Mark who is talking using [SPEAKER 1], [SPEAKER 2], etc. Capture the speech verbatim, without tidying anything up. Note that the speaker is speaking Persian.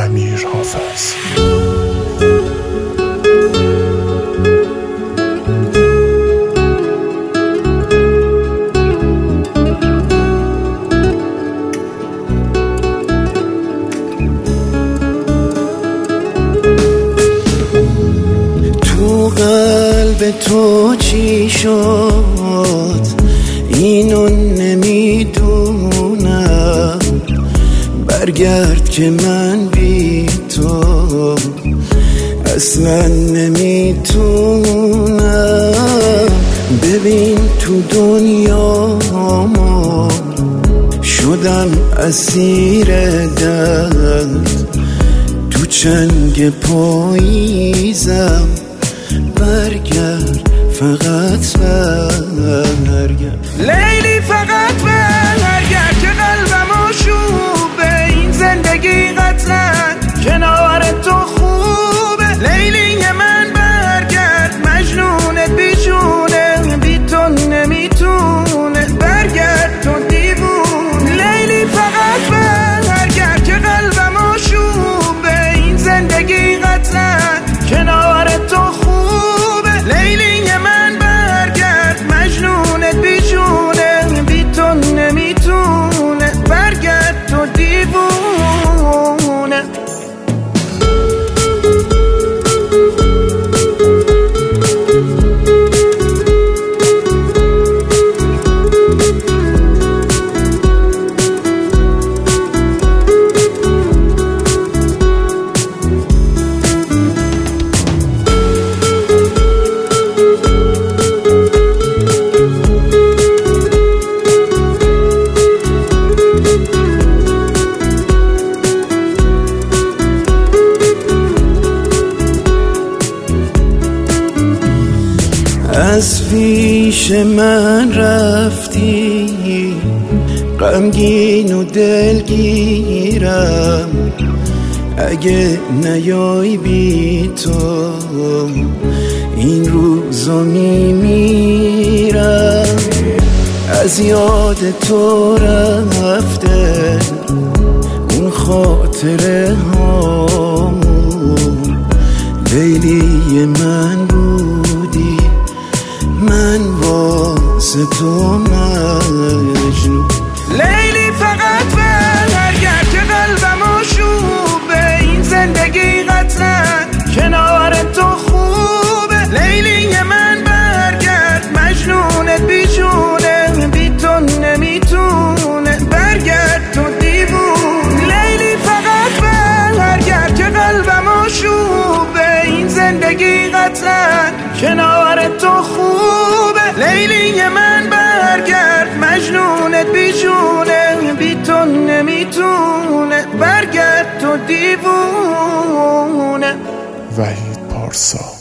[SPEAKER 1] امیر حافظ.
[SPEAKER 2] تو قلب تو چی شد اینو نمیدونم، برگرد که من بی تو اصلا نمیتونم. ببین تو دنیا ما شدم اسیر درد، تو چنگ پاییزم، برگرد فقط برگرد
[SPEAKER 3] لیلی، فقط برگرد که قلبمو شوبه، این زندگی قطعا کنار تو خوبه. لیلی من برگرد، مجنونت بیجونه، بی تو نمیتونه، برگرد تو دیوونه. لیلی فقط برگرد که قلبمو شوبه، این زندگی قطعا کنار تو خوبه. لیلی من برگرد، مجنونت بیجونه، بی تو نمیتونه، برگرد تو دیوونه.
[SPEAKER 2] از پیش من رفتی، غمگین و دلگیرم، اگه نیای بی تو این روزا میمیرم. از یاد تو رفته اون خاطره هامون، لیلی من بودی، من واسه تو مجنون.
[SPEAKER 3] لیلی فقط برگرد که قلبمو شوبه، این زندگی قطعا کنار تو خوبه. لیلی من برگرد، مجنونت بیجونه، بی تو نمیتونه، برگرد تو دیوونه. لیلی فقط برگرد که قلبمو شوبه، این زندگی قطعا کنار تو خوبه. لیلی من برگرد، مجنونت بیجونه، بی تو نمیتونه، برگرد تو دیوونه.
[SPEAKER 1] وحید پارسا.